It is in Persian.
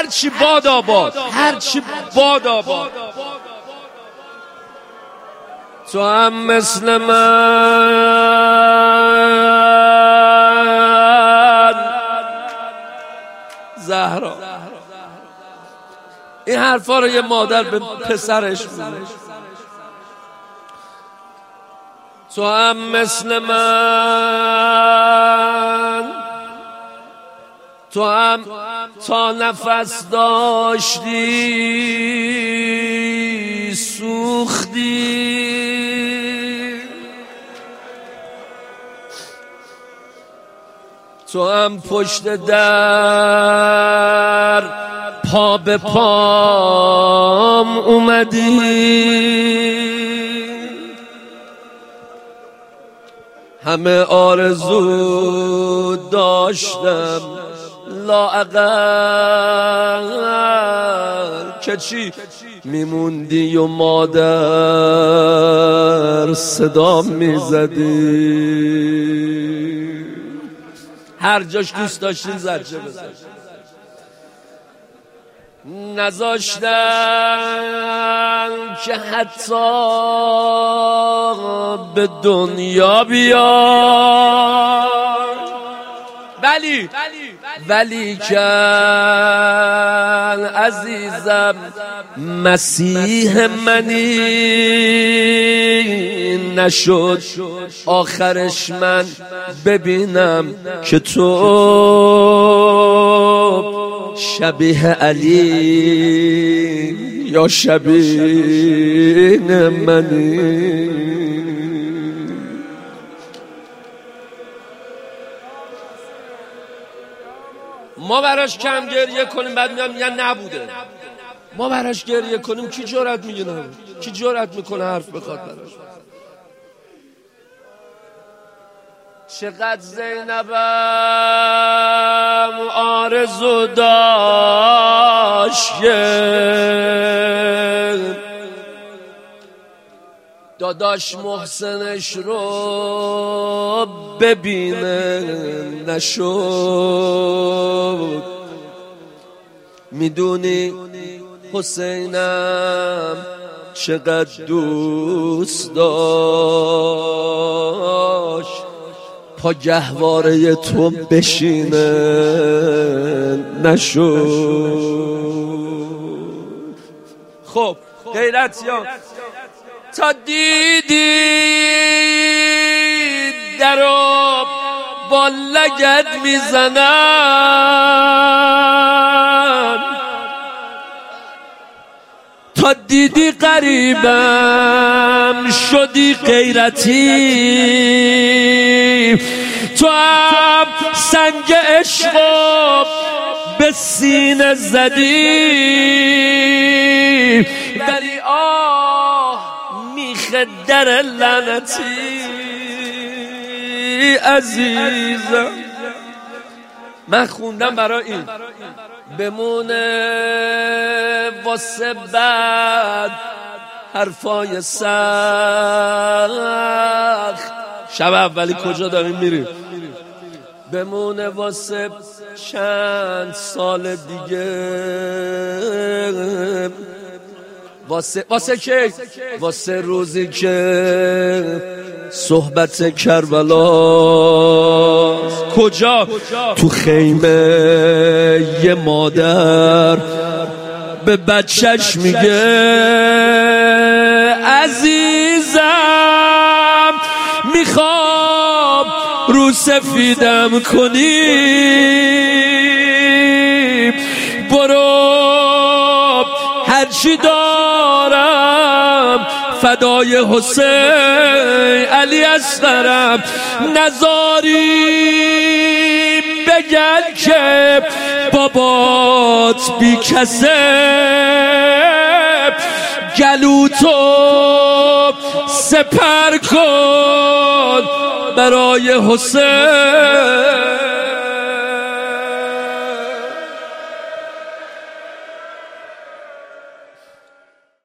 هرچی باد آباد، هرچی باد آباد. تو هم مثل من زهرا. این حرفا رو یه مادر به پسرش میگه. تو هم مثل من، تو هم تا نفس داشتی سوختی. تو هم پشت در پا به پام اومدی. همه آرزو داشتم لااقل که چی میموندی و مادر صدا میزدی. هر جاش دوست داشتین زجه بزن. نذاشتن که حتی به دنیا بیاد. ولی کن عزیزم مسیح منی. نشد آخرش من ببینم که تو شبیه علی یا شبیه منی. ما براش کم گریه کنیم بعد میگم یا نبوده. ما براش گریه کنیم کی جرأت میگه نبوده؟ کی جرأت میکنه حرف بخواد براش؟ چقدر زینبم آرزو داشت داداش محسنش رو ببینه نشد. میدونی حسینم چقدر دوست داشت پا گهواره تو بشینه نشد. خب غیرتیان تا دیدی درو با لگد میزنن، تا دیدی قریبم شدی غیرتی. تو هم سنگ عشق به سینه زدی. ولی میخ در لعنتی عزیزم. من خوندم برای این بمونه واسه بعد حرفای سخت. شب اولی کجا داریم میریم؟ بمونه واسه چند سال دیگه. واسه که واسه روزی که صحبت کربلا. کجا؟ تو خیمه یه مادر به بچهش میگه عزیزم میخوام رو سفیدم کنی. برو هرچی دارم فدای حسین علی اصغرم. نزاری بگن که بابات بی کسه. گلوتو سپر کن برای حسین.